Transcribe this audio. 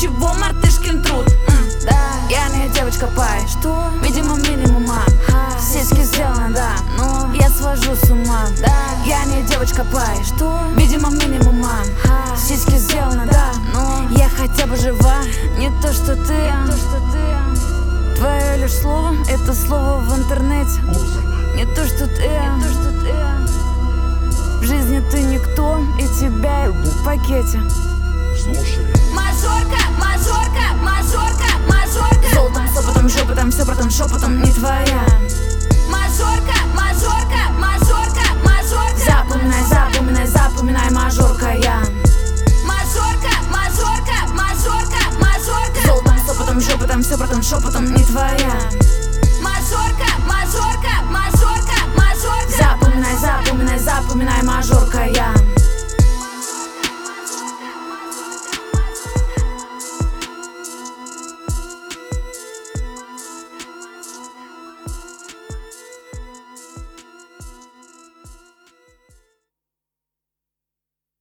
чего мартышкин труд? Да, я не девочка пай. Что? Видимо, минимума. Сиськи сделаны, да, но я свожу с ума. Да, я не девочка пай. Что? Видимо, минимума. Сиськи сделаны, да, но я хотя бы жива. Не то, что ты. Твое лишь слово, это слово в интернете. Не то, что ты. В жизни ты никто, и тебя я в пакете. Слушай. Мажорка, мажорка, мажорка, мажорка. Золотом, сопотом, шепотом, все потом шепотом не твоя. Мажорка, мажорка, мажорка, мажорка. Запоминай, запоминай, запоминай, мажорка я. Мажорка, мажорка, мажорка, мажорка. Золотом, сопотом, шепотом, все потом шепотом не твоя. Мажорка, мажорка, мажорка, мажорка. Запоминай, запоминай, запоминай, мажорка.